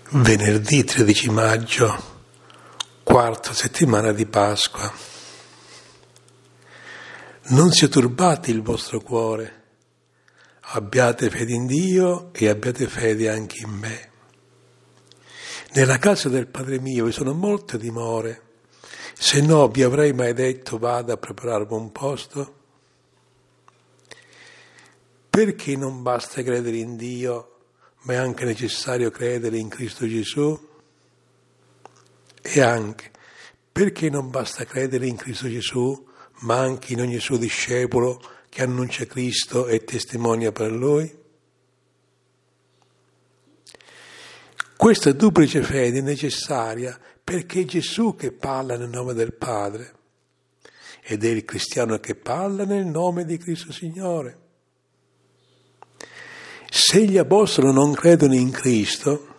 Venerdì 13 maggio, quarta settimana di Pasqua. Non sia turbati il vostro cuore, abbiate fede in Dio e abbiate fede anche in me. Nella casa del Padre mio vi sono molte dimore, se no vi avrei mai detto vada a prepararvi un posto? Perché non basta credere in Dio, ma è anche necessario credere in Cristo Gesù? E anche, perché non basta credere in Cristo Gesù, ma anche in ogni suo discepolo che annuncia Cristo e testimonia per Lui? Questa duplice fede è necessaria perché è Gesù che parla nel nome del Padre ed è il cristiano che parla nel nome di Cristo Signore. Se gli apostoli non credono in Cristo,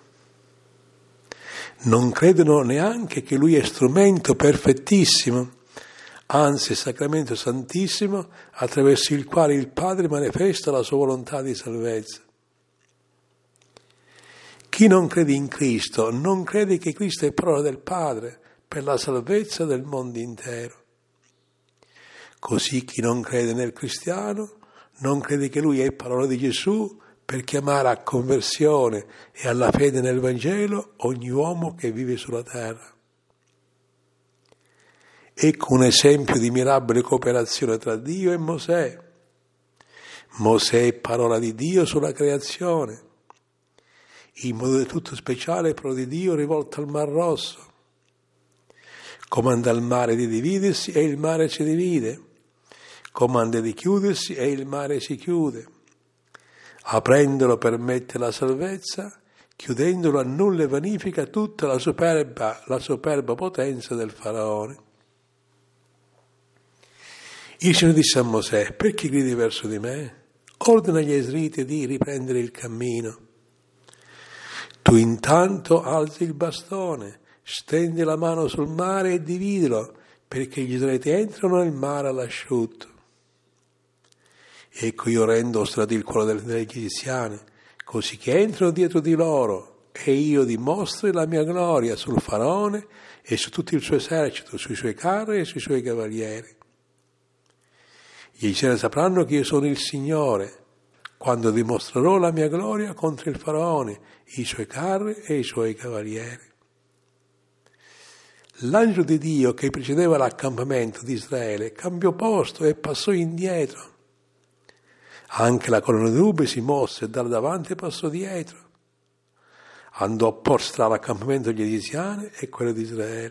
non credono neanche che Lui è strumento perfettissimo, anzi sacramento santissimo, attraverso il quale il Padre manifesta la sua volontà di salvezza. Chi non crede in Cristo non crede che Cristo è parola del Padre per la salvezza del mondo intero. Così chi non crede nel cristiano non crede che Lui è parola di Gesù per chiamare a conversione e alla fede nel Vangelo ogni uomo che vive sulla terra. Ecco un esempio di mirabile cooperazione tra Dio e Mosè. Mosè è parola di Dio sulla creazione, in modo del tutto speciale parola di Dio rivolta al Mar Rosso. Comanda al mare di dividersi e il mare si divide. Comanda di chiudersi e il mare si chiude. Aprendolo permette la salvezza, chiudendolo annulla e vanifica tutta la superba potenza del Faraone. Il Signore disse a Mosè: perché gridi verso di me? Ordina agli Esriti di riprendere il cammino. Tu intanto alzi il bastone, stendi la mano sul mare e dividilo, perché gli Israeliti entrano nel mare all'asciutto. Ecco io rendo ostinato il cuore degli egiziani, così che entrano dietro di loro, e io dimostri la mia gloria sul Faraone e su tutto il suo esercito, sui suoi carri e sui suoi cavalieri. Gli egiziani sapranno che io sono il Signore, quando dimostrerò la mia gloria contro il Faraone, i suoi carri e i suoi cavalieri. L'angelo di Dio che precedeva l'accampamento di Israele cambiò posto e passò indietro. Anche la colonna di nube si mosse e dal davanti passò dietro. Andò a porsi tra l'accampamento degli egiziani e quello di Israele.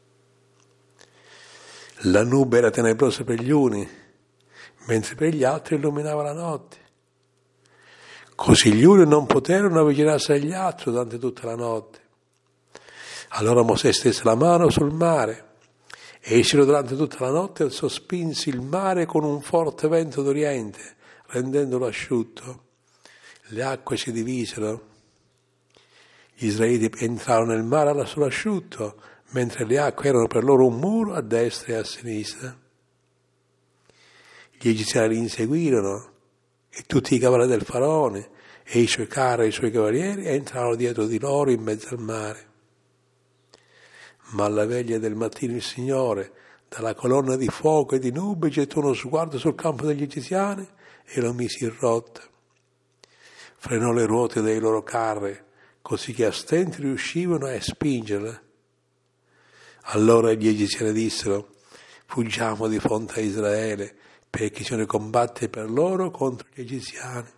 La nube era tenebrosa per gli uni, mentre per gli altri illuminava la notte. Così gli uni non poterono avvicinarsi agli altri durante tutta la notte. Allora Mosè stese la mano sul mare. Escero durante tutta la notte e sospinse il mare con un forte vento d'oriente, rendendolo asciutto. Le acque si divisero. Gli israeliti entrarono nel mare sull'asciutto, mentre le acque erano per loro un muro a destra e a sinistra. Gli egiziani li inseguirono e tutti i cavalli del Faraone e i suoi carri e i suoi cavalieri entrarono dietro di loro in mezzo al mare. Ma alla veglia del mattino il Signore, dalla colonna di fuoco e di nube, gettò uno sguardo sul campo degli egiziani e lo mise in rotta. Frenò le ruote dei loro carri, così che a stenti riuscivano a spingerle. Allora gli egiziani dissero: fuggiamo di fronte a Israele, perché se ne combatte per loro contro gli egiziani.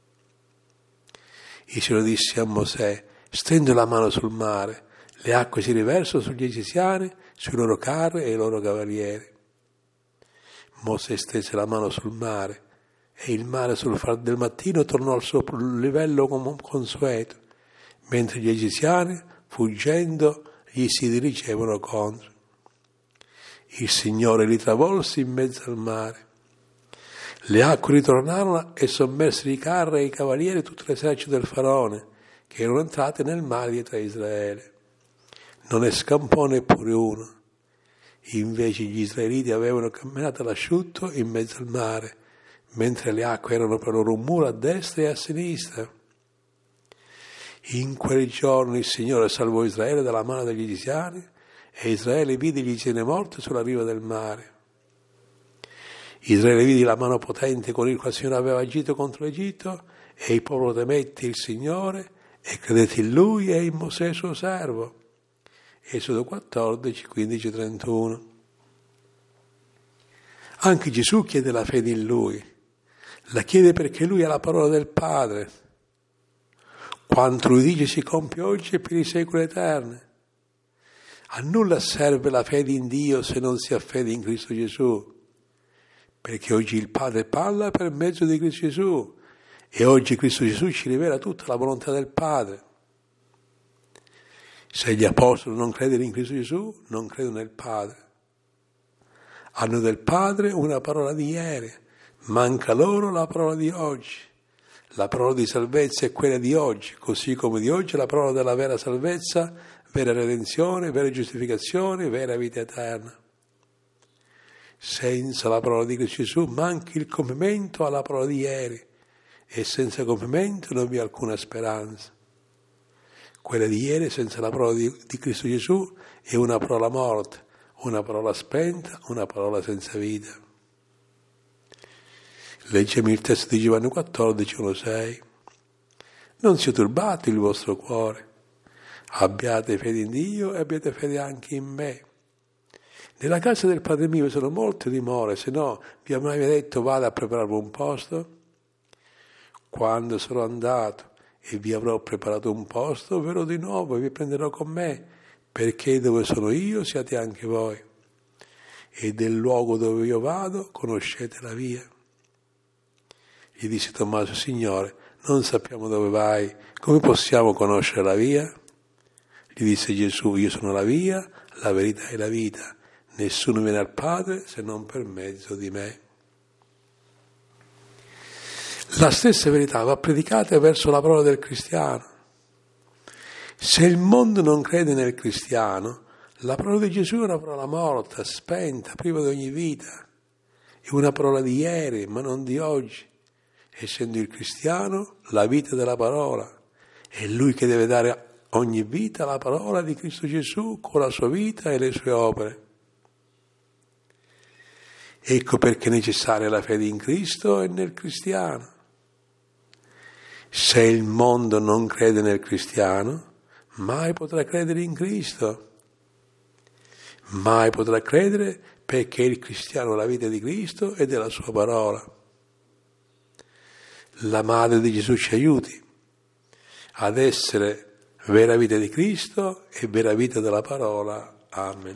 Il Signore disse a Mosè: stende la mano sul mare, le acque si riversano sugli egiziani, sui loro carri e i loro cavalieri. Mosè stese la mano sul mare e il mare sul far del mattino tornò al suo livello consueto, mentre gli egiziani, fuggendo, gli si dirigevano contro. Il Signore li travolse in mezzo al mare. Le acque ritornarono e sommersero i carri e i cavalieri e tutto l'esercito del Faraone, che erano entrati nel mare dietro a Israele. Non ne scampò neppure uno. Invece gli israeliti avevano camminato all'asciutto in mezzo al mare, mentre le acque erano per loro un muro a destra e a sinistra. In quel giorno il Signore salvò Israele dalla mano degli egiziani e Israele vide gli egiziani morti sulla riva del mare. Israele vide la mano potente con il quale il Signore aveva agito contro l'Egitto e il popolo temette il Signore e credette in Lui e in Mosè suo servo. Esodo 14, 15, 31. Anche Gesù chiede la fede in Lui. La chiede perché Lui è la parola del Padre. Quanto Lui dice si compie oggi e per i secoli eterni. A nulla serve la fede in Dio se non si ha fede in Cristo Gesù. Perché oggi il Padre parla per mezzo di Cristo Gesù e oggi Cristo Gesù ci rivela tutta la volontà del Padre. Se gli apostoli non credono in Cristo Gesù, non credono nel Padre. Hanno del Padre una parola di ieri, manca loro la parola di oggi. La parola di salvezza è quella di oggi, così come di oggi è la parola della vera salvezza, vera redenzione, vera giustificazione, vera vita eterna. Senza la parola di Cristo Gesù manca il compimento alla parola di ieri e senza compimento non vi è alcuna speranza. Quella di ieri senza la parola di Cristo Gesù è una parola morta, una parola spenta, una parola senza vita. Leggiamo il testo di Giovanni 14, 1-6. Non sia turbato il vostro cuore, abbiate fede in Dio e abbiate fede anche in me. Nella casa del Padre mio vi sono molte dimore, se no vi ho mai detto vado a prepararvi un posto? Quando sarò andato e vi avrò preparato un posto, verrò di nuovo e vi prenderò con me, perché dove sono io siate anche voi. E del luogo dove io vado conoscete la via. Gli disse Tommaso, Signore, non sappiamo dove vai, come possiamo conoscere la via? Gli disse Gesù, io sono la via, la verità e la vita. Nessuno viene al Padre se non per mezzo di me. La stessa verità va predicata verso la parola del cristiano. Se il mondo non crede nel cristiano, la parola di Gesù è una parola morta, spenta, priva di ogni vita. È una parola di ieri, ma non di oggi. Essendo il cristiano, la vita della parola. È lui che deve dare ogni vita alla parola di Cristo Gesù con la sua vita e le sue opere. Ecco perché è necessaria la fede in Cristo e nel cristiano. Se il mondo non crede nel cristiano, mai potrà credere in Cristo. Mai potrà credere perché il cristiano ha la vita di Cristo e della sua parola. La Madre di Gesù ci aiuti ad essere vera vita di Cristo e vera vita della parola. Amen.